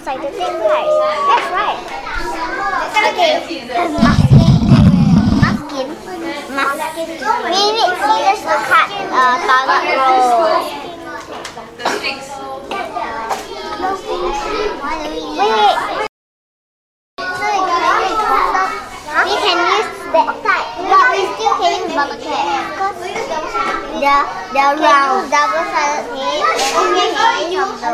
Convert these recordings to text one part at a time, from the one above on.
outside the thing, right? That's right. Okay. Muskin. We need scissors to cut toilet roll. The sticks. Wait. We can use that side, but we still can use bottle cap. They're round, double-sided tape, and we can use the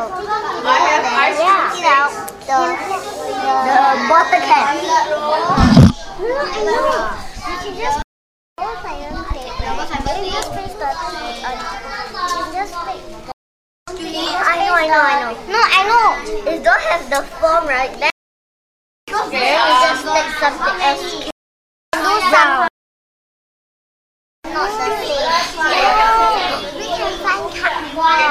bottle cap. We can just double-sided tape. I know. No, I know. It don't have the foam, right? Then we just take something else. Do some. Not the same. We can find cardboard.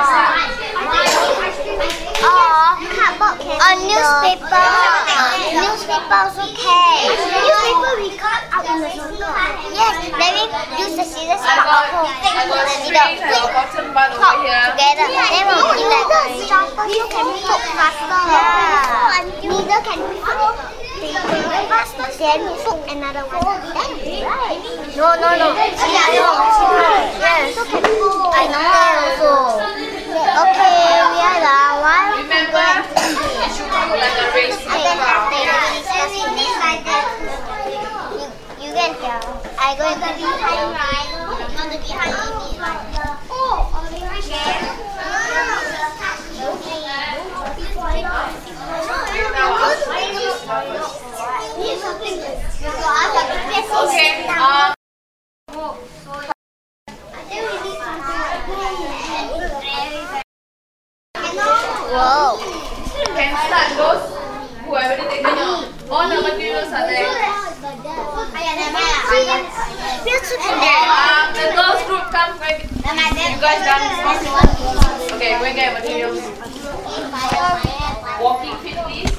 Or newspaper. Newspaper is okay. Newspaper we cut out in the circle. Yes, then we use the scissors to cut the middle. Pop together. Then we'll be like you can put faster. Yeah. Neither can put faster. Then put another one. Then right. No. Yes. So can put. I know also. Okay, we are done. Why? Remember, it should do like a race. You can tell. I go in the behind, right? On the behind. Whoa. Can start those who have already taken all the materials are there. The girls group come quick. You guys done this? Okay, go and get materials. Walking feet, please.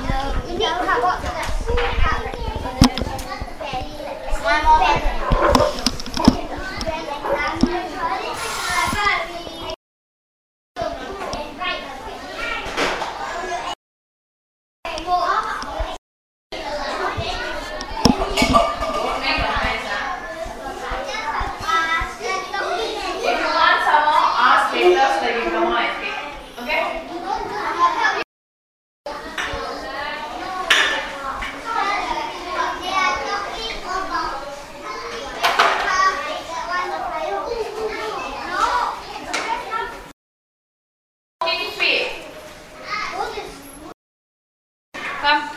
Come.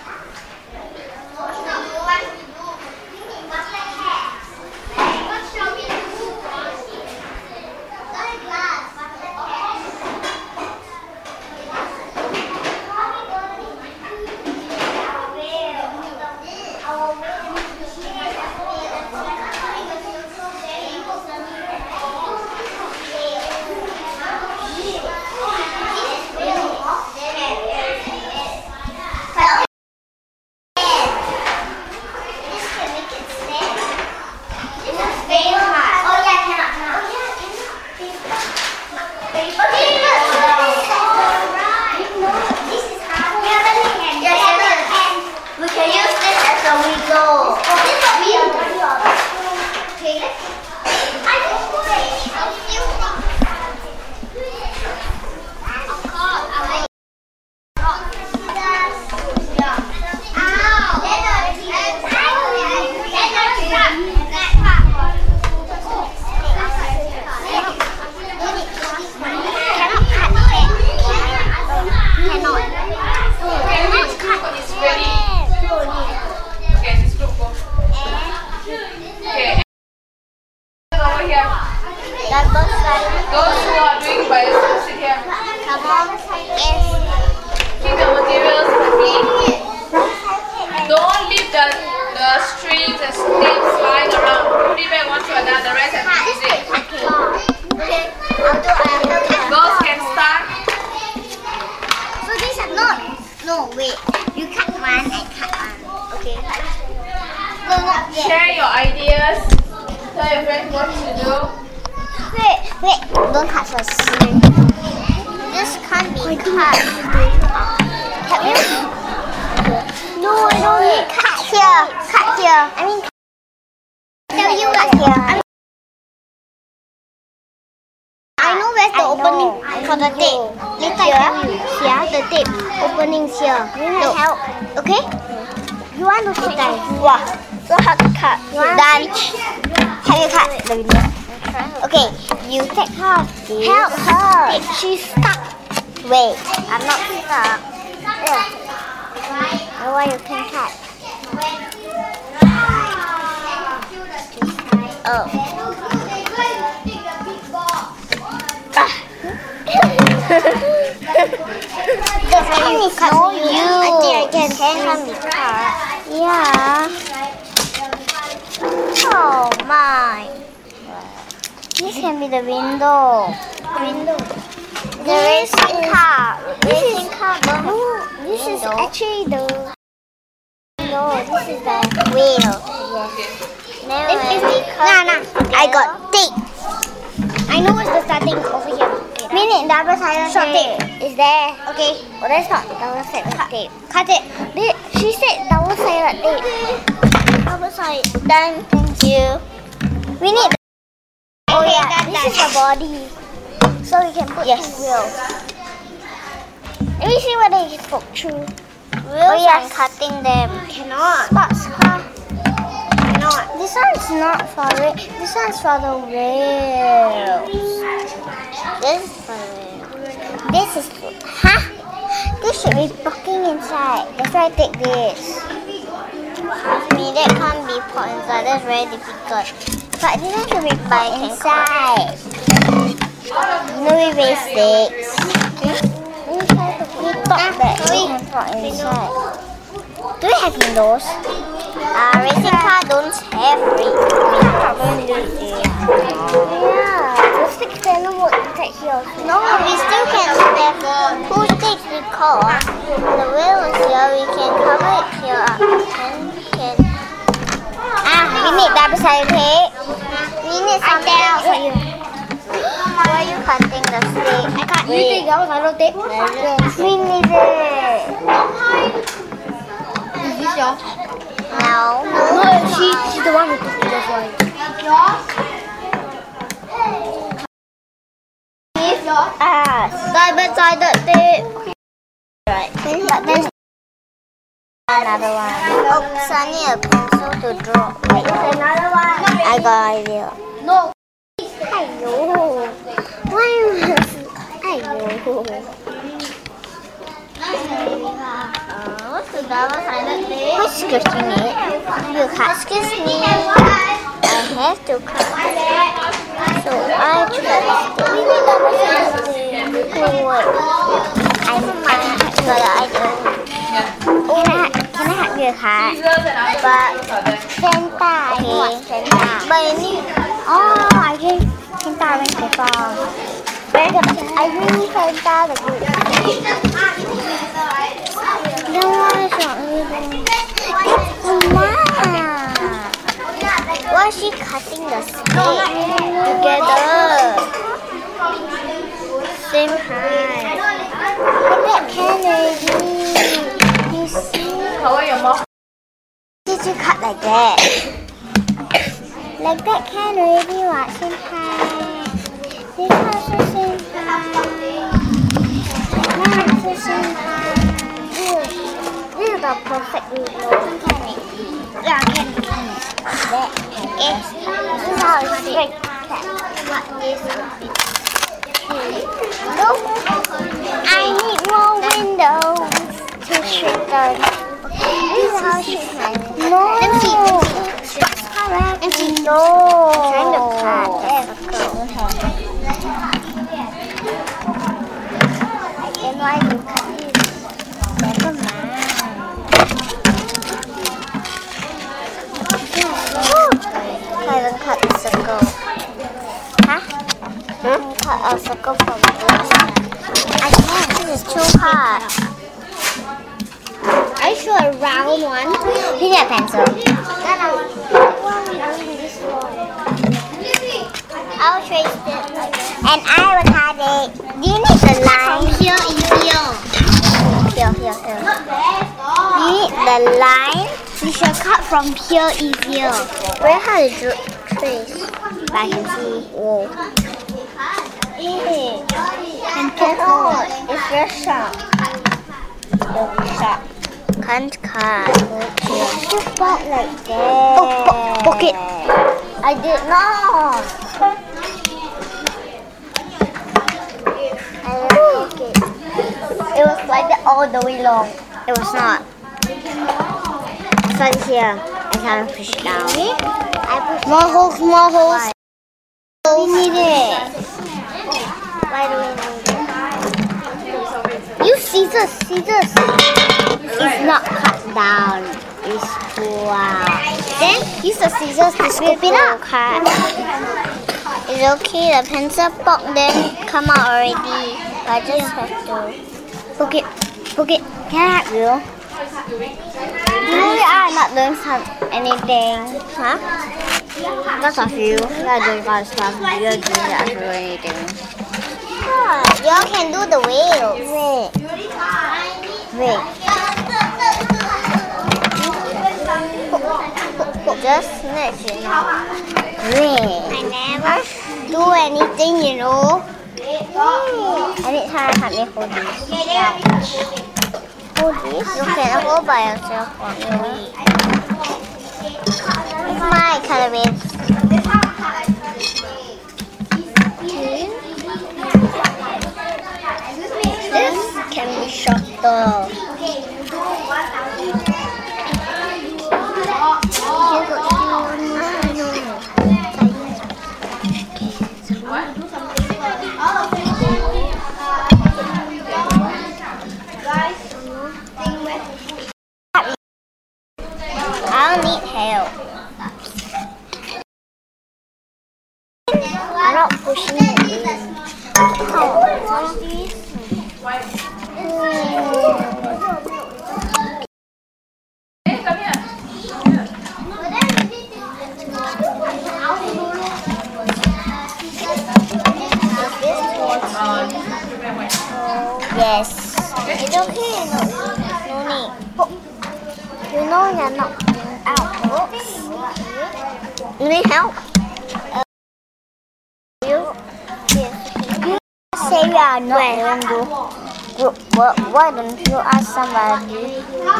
Those who are doing bicycle, sit here. Come on. Yes. Keep the materials clean. Don't leave the strings and sticks lying around. Put it back one to another. The rest have to use it. Okay. I'll do. Girls can start. So these are not. No, wait. You cut one and cut one. Okay. No, not yet. Share your ideas. Tell your friends what to do. Wait. Don't cut first. This can't be cut. Have you? No, I don't need cut here. Cut here. I mean, tell you cut here. I know where's the opening for the tape. Later, here, the tape openings here. No. Help. Okay? You want to sit down? Wow. So hard to cut. Done. Have you cut the video? Okay. You take her. Help her. She's stuck. Wait. I'm not stuck. Now why you can cut? Oh. The pen is no you. I think I can be cut. Yeah. Oh my. This can be the window. The racing car. Racing car. This is actually the. No, this is the wheel. Yes. I got tape. I know what's the starting over here. Meaning double-sided tape is there. Okay. Well, that's not double-sided tape. Cut it. She said double-sided tape. Double-sided. Done. Thank you. We need. Oh yeah. This is the body. So we can put the wheels. Let me see whether you can poke through. Wheels are cutting them. Cannot. Spots, huh? Cannot. This one's not for it. This one's for the wheels. This is for the wheels. This is for, this should be poking inside. That's why I take this. Trust me, that can't be put inside. That's very difficult. But this one should be put inside. No, we waste sticks. We thought that we can put inside. Do we have windows? Racing car don't have windows. Yeah. The sticks cannot work inside here. No, we still can have two sticks because the wheel is here. We can cover it here. And we can. We need double-sided tape. We need something else for you. Why are you cutting the stick? I can't. You take double-sided tape? Yes. We need it. Is this yours? No. No, she's the one who took it. That's why. Double-sided tape. Right. But there's another one. Oops, I need a pencil to draw. Wait, there's another one. I got an idea. No. Aiyo. Why what's the double-sided tape? Excuse me. You cut. Excuse me. I have to cut. So I try. We need double-sided tape. I can cut the idea. Can I help you cut? But Santa, I want Santa. But I need. Oh, I think Santa went too far. Very good. I really Santa the good. No one is not moving. It's Mama. Why is she cutting the stick together? Same height. That can already. You see? Did you cut like that? Like that can already what? Same height. This one's the same height. That's the same height. This is the perfect window. Can it? Yeah, can it? That can it. This is how it's straight. What this would be. Look, I need more windows to straighten. This is how she can. No. Empty. No. I'm trying to cut the circle. Then why you cut it? Never mind. I haven't cut the circle. Cut a circle from this. I can't. This is too hard. Are you sure a round one? You need a pencil. I'll trace it. And I will cut it. Do you need the line? From here in here. Here. a line. We should cut from here easier. Where how did you trace? I can see. Whoa. Hey. And careful. It's very sharp. Very sharp. Can't cut. Just pop like that. Oh, poke it. I did not. It was like that all the way long. It was not. It's here. I can't push it down. More holes, more holes. We need it. Why do we need it? Use scissors, scissors. It's not cut down. It's too out. Then use the scissors to scoop it up. It's okay. The pencil pop then come out already. I just have to poke it. Poke it. Can I help you? You are not doing anything. Huh? Because of you. You are doing all stuff. You are doing actually anything. You all can do the wheels. Wait. Just next, you know. Wait. I never do anything, you know. Anytime I hold this. Hold this? You can hold by yourself for me. It's my coloring. This can be shorter. I'll need help. I'm not pushing it in. Hey, come here. Yes. It's okay. No need. You know you're not out. You need help? You say we are not going to group work. Why don't you ask somebody to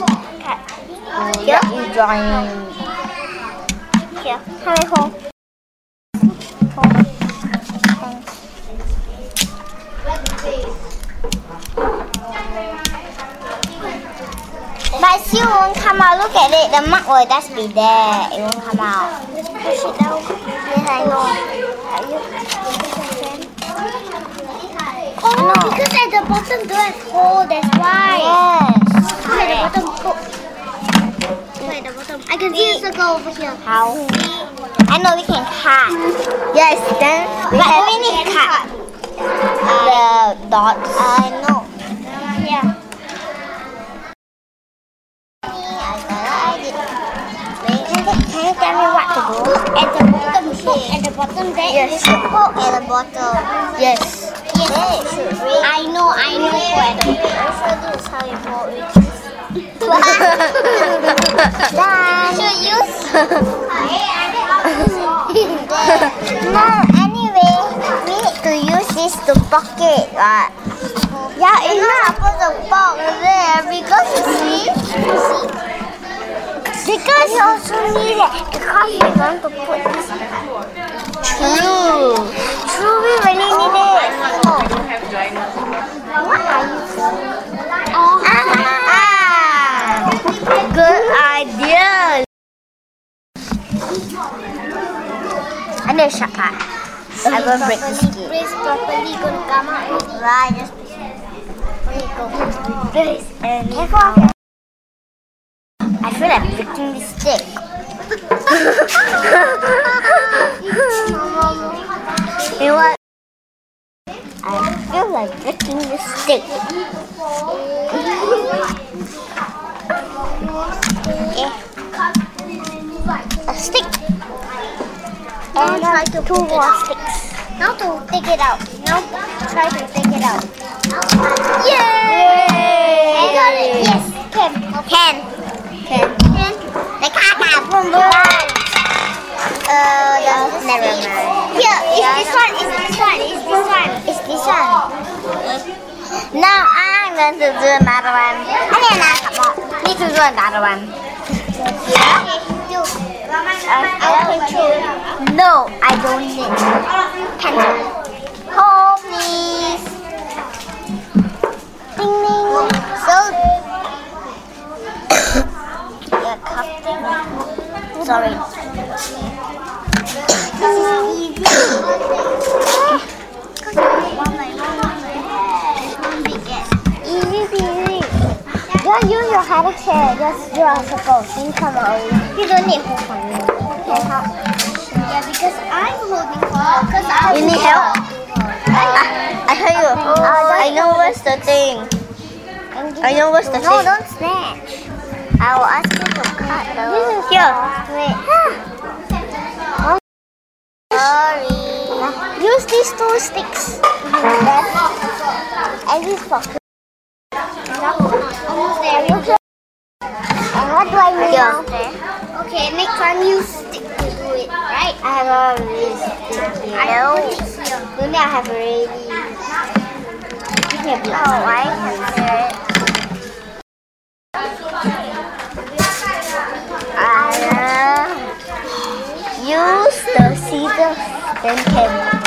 let you join? Here, hurry home. But still won't come out. Look at it. The mark will just be there. It won't come out. Just push it down. Yes, I know. Oh, no. Because at the bottom don't have hole. That's why. Yes. Look at the bottom. Look at the bottom. I can see a circle over here. How? I know we can cut. Yes, then we need to cut the dots. I know. Yeah. Can you tell me what to do? At the bottom here. At the bottom there. Yes. You should poke at the bottom. Yes. Yes. Then it should read. I know. Poke at the bottom. Also, this is how you poke it. Done. Should use. No, anyway, we need to use this to poke it. Yeah, it's not supposed to poke there because you see. Because you also need it. Because we want to put this. True, we really need it. What are you saying? Good idea. And then shut up. I will break the skin. Press properly, gonna come out. Right, just press. And careful. I feel like breaking the stick. You know what? I feel like breaking the stick. Okay. A stick. And try to two more sticks. Now to take it out. Now try to take it out. Yay! I got it. Yes, can. Can. The car boom boom. Never mind. Here, it's this one. It's this one. Now I'm going to do another one. Need to do another one. I'll control. No, I don't need. Cancel. Hold please. Ding ding. So you're cutting. Sorry. This is easy. Easy peasy. Just use your hand chair. Just draw a circle. Then come over. You don't need hold for me. Okay, help. Yeah, because I'm holding for. You need help. I tell you. I know what's the thing. I know what's the thing. No, don't snatch. I will ask you to cut the. Here. Wait. Sorry. Use these two sticks. And this for. Almost there. And what do I mean now? Okay, next time you stick to do it, right? I have a really stick here. Maybe I have already. Give me a bit. Oh, I have it. Use the scissors, then can.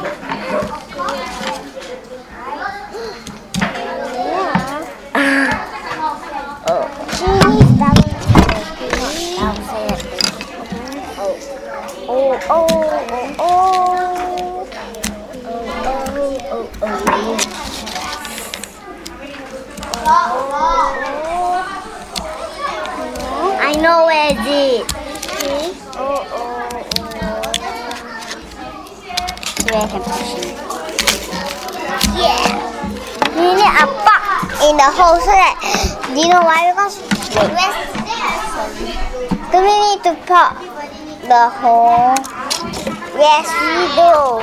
I know where it is. Where I can push it. Yeah. We need a pop in the hole so that. Do you know why? Because do we need to pop the hole? Yes, we do.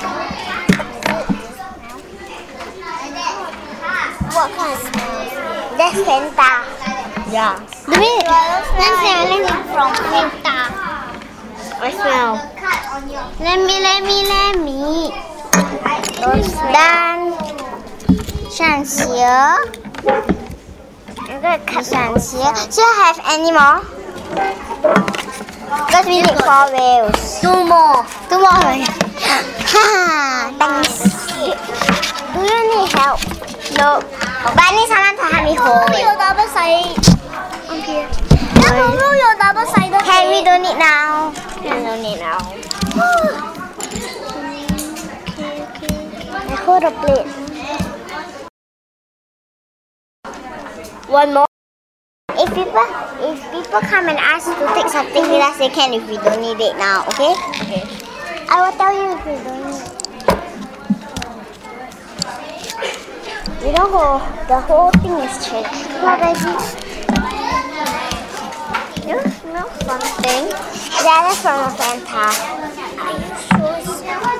What kind of smell? That's Fanta. Yeah. Let's smell from Fanta. I smell. Let me. Done. 上鞋. I'm gonna cut 上鞋. Do you have any more? Because we need 4 wheels. 2 more. Haha, thanks. Do you need help? No. But I need someone to help me hold it. Okay. Can we don't need now? We don't need now. I hold the plate. One more. If people come and ask to take something with us, they can if we don't need it now, okay? Okay. I will tell you if we don't need it. You know, the whole thing is changed. What is it? You smell something? Yeah, that's from a Fanta. Are you sure?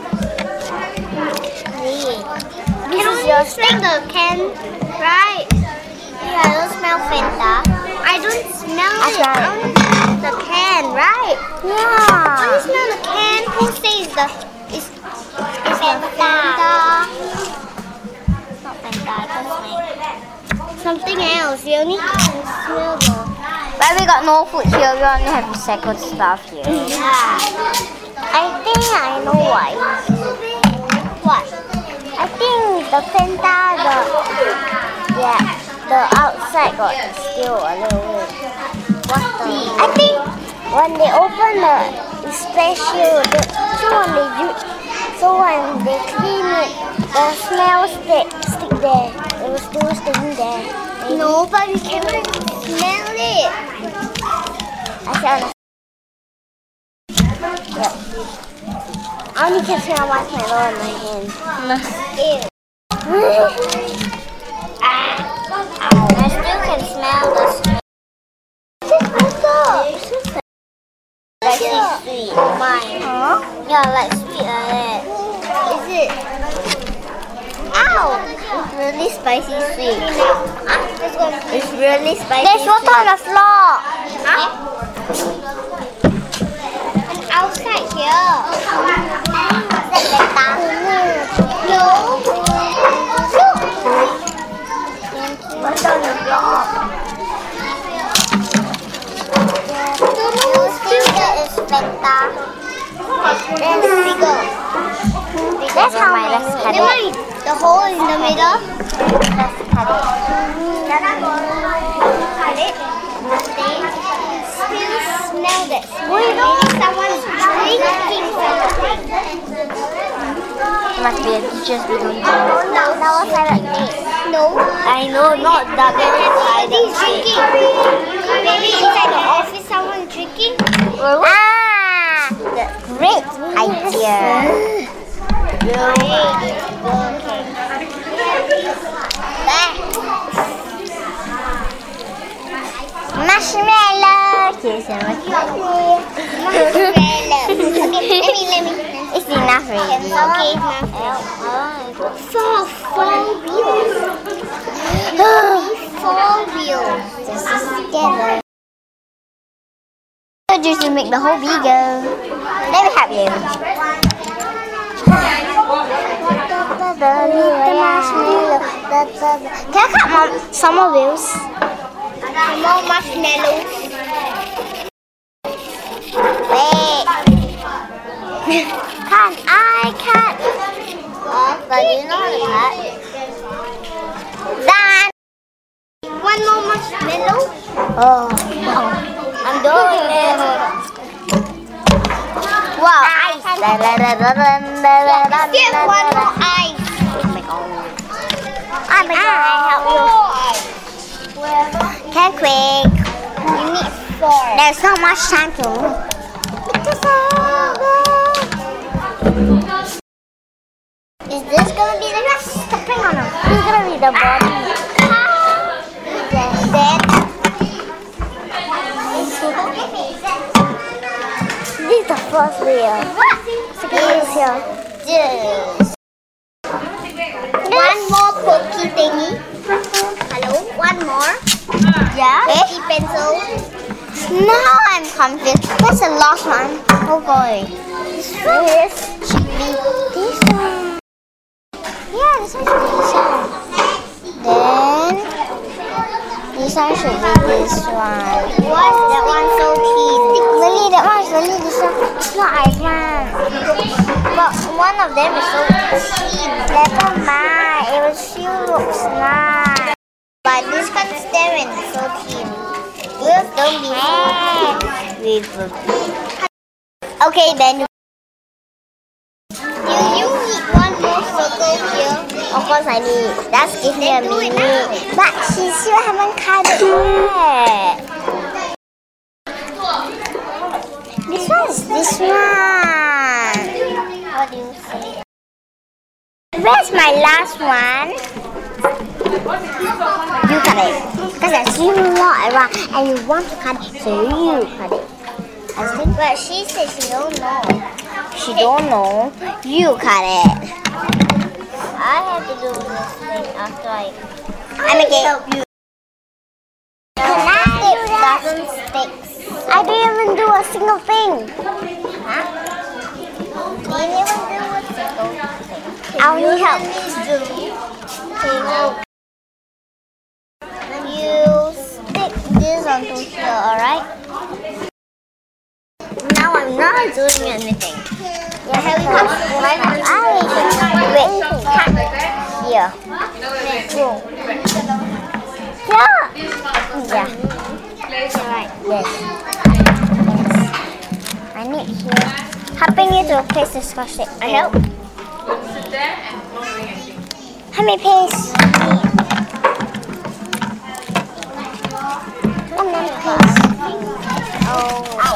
This is your stick. The can, right? Yeah, I don't smell Fanta. I don't smell it. I only smell the can, right? Yeah. I only smell the can. Who says it's Fanta? Not Fanta. I don't smell something else. You only can smell the. But we got no food here. We only have recycled stuff here. Yeah. I think I know why. What? I think the Fanta, the outside got still a little bit. I think when they open the special, so when they clean it, the smell stick there. It was still sticking there. Maybe. No, but we cannot smell it. I said. Yeah. I only can smell marshmallow in my hand. Ew. I still can smell the smell. Like sweet. Mine. Huh? Yeah, like sweet like that. Is it? Ow! It's really spicy sweet. It's really spicy. There's water on the floor. Huh? And outside here. What's that? No. What's on the floor? You think that is Fanta? There's bigger. That's how let's cut it. The hole in the middle. Let's cut it. Cut it. Still smell this. Maybe someone's drinking something. Must be a teacher's doing. No, that was like this. No. I know, not that. Nobody's drinking. Maybe inside the office someone's drinking. Ah, great idea. Marshmallow. Here's a marshmallow. Okay, let me. It's enough already. Okay, enough. Four wheels. This is together. Just to make the whole bigger. Let me help you. Can I cut some more wheels? Some more marshmallows. Wait. Can I cut? But you know how to cut. Done. One more marshmallow. Oh, I'm doing it. Wow, ice. Still one more ice. Oh my god, I help you. Okay, quick. You need 4. There's not much time to move. Is this gonna be the next stepping on them? Who's gonna be the body? This is the first wheel. What? Second is here. Yes. One more pokey thingy. Hello? One more. Yeah? Pokey pencil. Now I'm confused. What's the last one? Oh boy. This should be this one. Yeah, this one should be this one. Then this one should be this one. What's that one so thin? Really, that one is really this one. It's not I want. But one of them is so thin. Never mind. It will still looks nice. But this can't stand when it's so thin. Wheels don't be so thin. Okay, then. Do you need one more circle here? Of course I need. That's give me a minute. But she still haven't cut it yet. This one is this one. What do you say? Where's my last one? You cut it. Because I see you lot around and you want to cut it, so you cut it. But she says she don't know. She don't know. You cut it. I have to do this thing after I make it. Help you. It doesn't stick. I didn't even do a single thing. Huh? Didn't even do a single thing. I'll need help. You stick this onto here, alright? Now I'm not doing anything. Yeah, wait, here. Yeah. Right, yes. I need here. Helping you to place the scotch tape. I help. Help me paste. And then paste. Oh. Ow.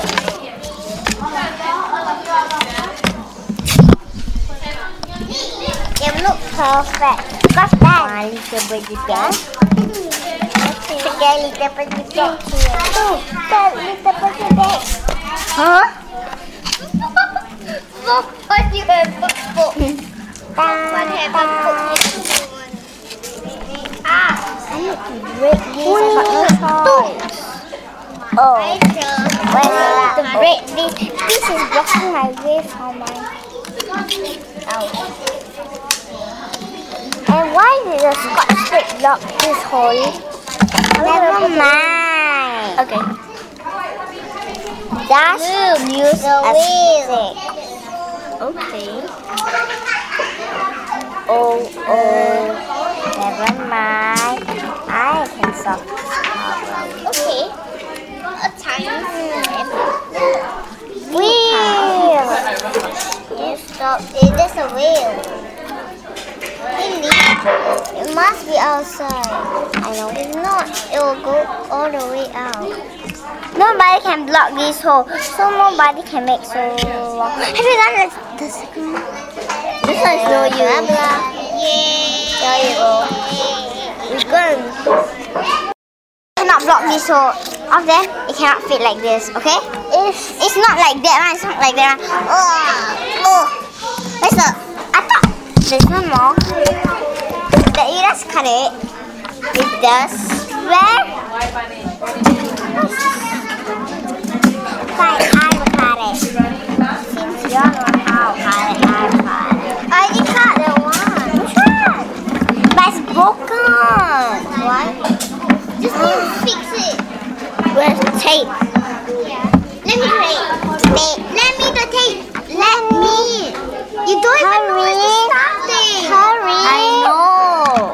It looks perfect. Got that. A little bit there. Again, little bit back here. Oh, that little bit back. Huh? Look what you have put. What have I put? Ah. need to break this. I got no choice. Oh, where's to break this? This is blocking my way from my. Ow. And why did the Scotch tape block this hole? Never mind. Okay. Just use a stick. Okay. Oh, never mind. I can solve this problem. Okay. A tiny wheel. It is a wheel. It must be outside. I know. If not, it will go all the way out. Nobody can block this hole, so nobody can make so long. Have you done the second one? This one is no use. There you go. We're good. Cannot block this hole. Of them, it cannot fit like this. Okay? It's not like that one. It's not like that one. Oh. Where's the? I thought there's one more. That you just cut it with this. Where? Fine, I will cut it. Since you don't know how to cut it, I will cut it. I already cut the one. Which one? But it's broken. What? Just need to fix it. Where's the tape? Let me tape. Let me the tape. Let me. You don't even know where to start it. Hurry. I know.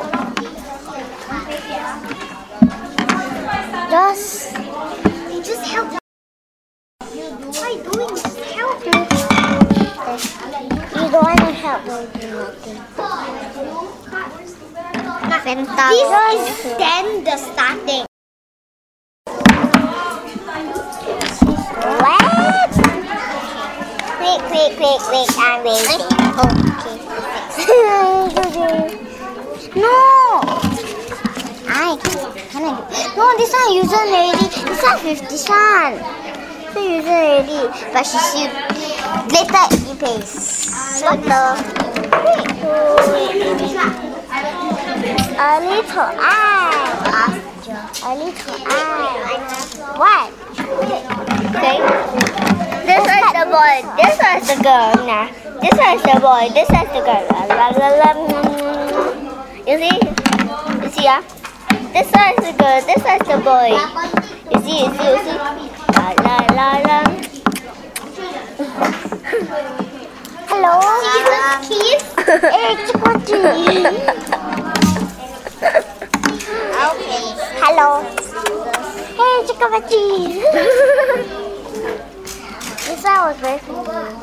Just help. What are you doing? Just help me. You don't want to help. Nothing. This is then the starting. What? Quick, I'm waiting. Okay. No! No, this one user already. This one 50 cent. This one user already. But she later you paste. What the? A little eye. A little eye. What? Okay. This one is the boy. This one is the girl. Nah. This one is the boy. This one is the girl. La, la, la, la. You see? You see? This one is the girl. This one is the boy. You see? La, la, la, la. Hello. Kiss. Hey, Chickpatty. Okay. Hello. Hey, Chickpatty. This one was very funny.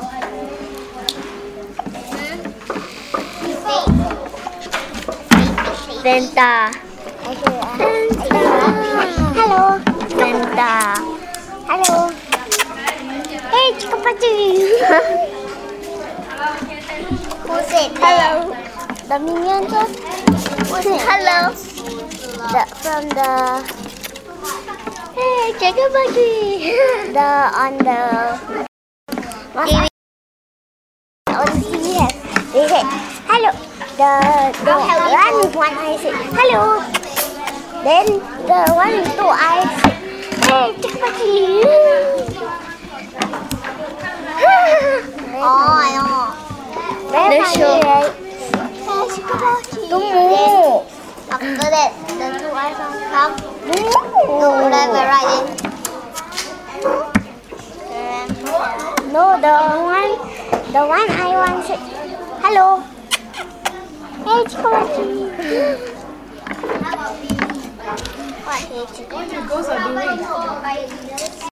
Venta. Hello. Venta. Hello. Hey, Chickpatty. Who's it? Hello. The minions. Who's it? Hello. From the. Hey, Chickpatty. On the TV. On the TV, they said hello. The one with one eye said hello. Then the one with two eyes said, hey, Chickpatty. Oh, I know. Very funny, right? Hey, Chickpatty. Don't move. After that, the two eyes come. No, whatever, right in. No, the one I want said hello. Hey, Chickpatty. What? Hey, Chickpatty.